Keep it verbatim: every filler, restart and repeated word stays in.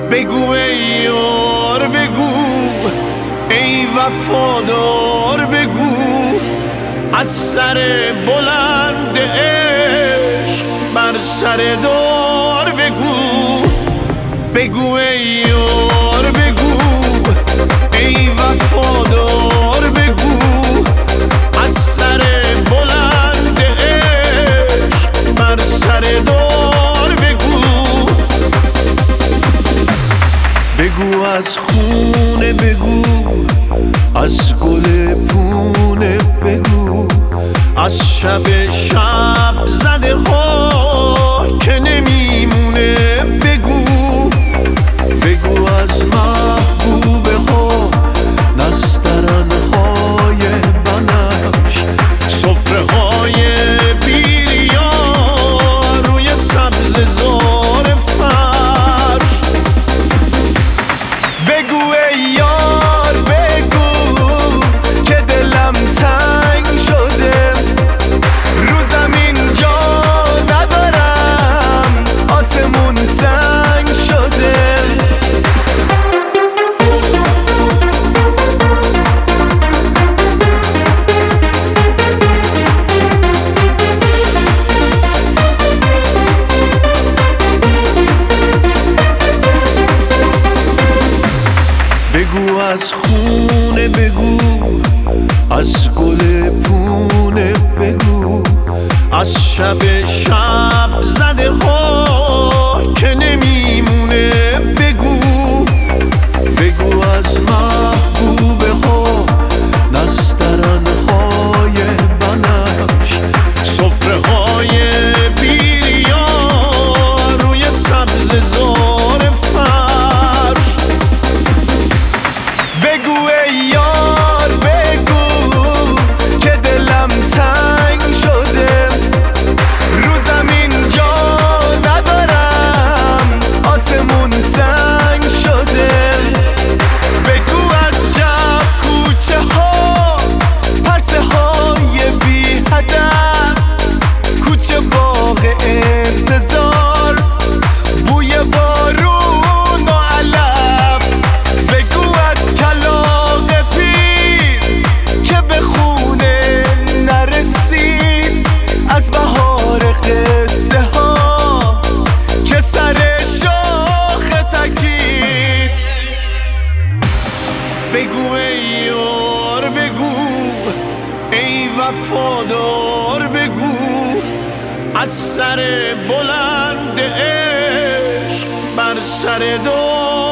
بگو ای یار بگو، ای وفادار بگو، از سر بلند عشق بر سر دار بگو. بگو ای یار بگو، ای وفادار بگو، از سر بلند عشق بر سر دار بگو. بگو از خونه بگو، از گل پونه بگو، از شب شب زده ها که نمیمونه بگو. بگو از محبوبه ها، نسترن های بنفش، سفره های بیریا روی سبز زار فرش. بگو ای یار بگو که دلم تنگ شده، رو زمین جا ندارم، آسمون سنگ شده. بگو از خونه بگو، از گل پونه بگو، از شب شب زده ها که نمیمونه بگو. بگو از محبوبه ها، نسترن های بنفش، سفره های بیریا روی سبز زار فرش. بگو ای یار بگو که دلم تنگ شده، رو زمین جا ندارم، آسمون سنگ شده. بگو از شب کوچه ها، پرسه های بی هدف، کوچه باغ انتظار، بوی بارون و علف. بگو از کلاغ پیر که به خونه نرسید، از بهار قصه ها که سر شاخ تکید. بگو ای یار بگو، ای وفادار بگو، از سر بلند عشق بر سر دار